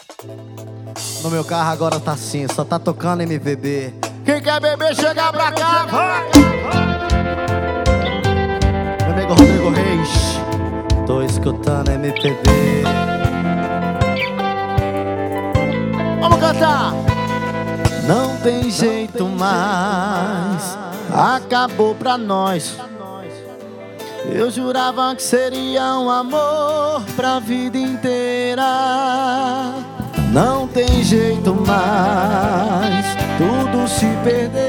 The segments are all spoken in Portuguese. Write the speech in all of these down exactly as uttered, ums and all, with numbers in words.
No meu carro agora tá assim, só tá tocando M P B. Quem quer beber, chega pra cá, vai! Meu amigo Rodrigo Reis, tô escutando M P B. Vamos cantar! Não tem jeito mais, acabou pra nós. Eu jurava que seria um amor pra vida inteira. Não tem jeito mais, tudo se perdeu.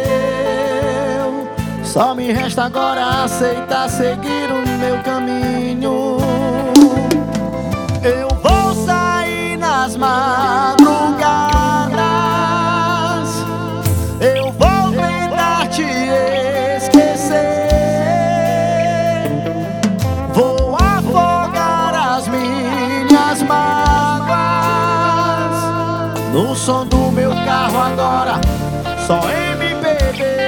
Só me resta agora aceitar seguir o meu caminho. Eu vou sair nas madrugadas, eu vou tentar te esquecer. Vou afogar as minhas mágoas no som do meu carro agora, só M P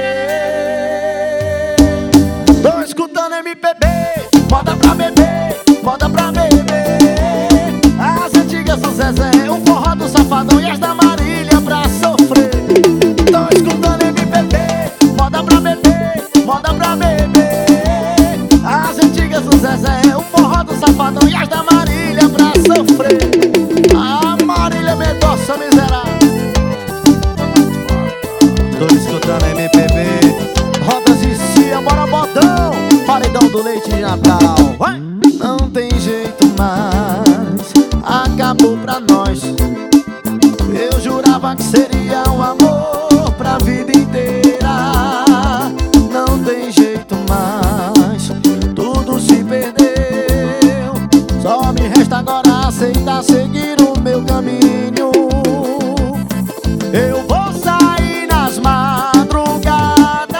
B. Tô escutando M P B, bota pra beber, bota pra beber. As antigas do Zezé, o forró do Safadão e as da Marília pra sofrer. Tô escutando M P B, bota pra beber, bota pra beber. As antigas do Zezé, o forró do Safadão e as da Marília pra sofrer. A Marília Mendonça miserável. Tô escutando M P B, rodas e cia, bora botão, paredão do leite de Natal. Vai! Não tem jeito mais, acabou pra nós. Eu jurava que seria um amor pra vida inteira. Não tem jeito mais, tudo se perdeu. Só me resta agora aceitar seguir o meu caminho. Eu vou sair nas madrugadas,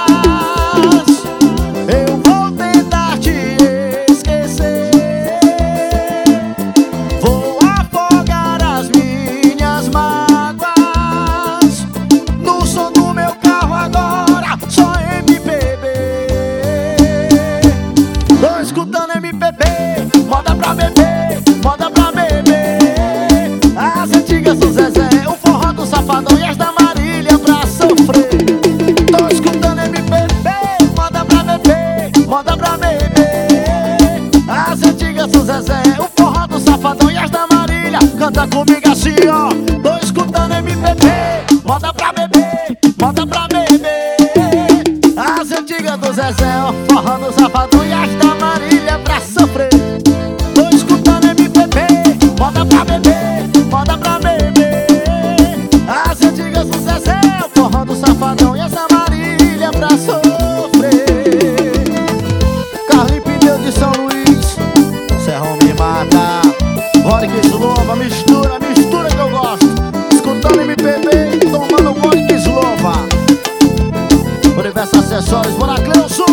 eu vou tentar te esquecer. Vou afogar as minhas mágoas no som do meu carro agora, só M P B. Tô escutando M P B, bota pra beber, bota pra beber. As antigas do Zezé, o forró do Safadão e as da Marília pra sofrer. Tô escutando M P B, bota pra beber, bota pra beber. As antigas do Zezé, o forró do Safadão e as da Marília. Canta comigo assim, ó. Tô escutando M P B, bota pra beber, bota pra beber. As antigas do Zezé, o forró do Safadão e as da Marília pra sofrer. Tô escutando M P B, bota pra beber, bota pra beber. As antigas do Zezé, o forró do Safadão e as da Marília pra sofrer. Carlinhos Pneu de São Luís, Serrão me mata. Vodka Slova, mistura, mistura que eu gosto. Escutando M P B, tomando vodka Slova. Universo Acessórios, bora Cleuson.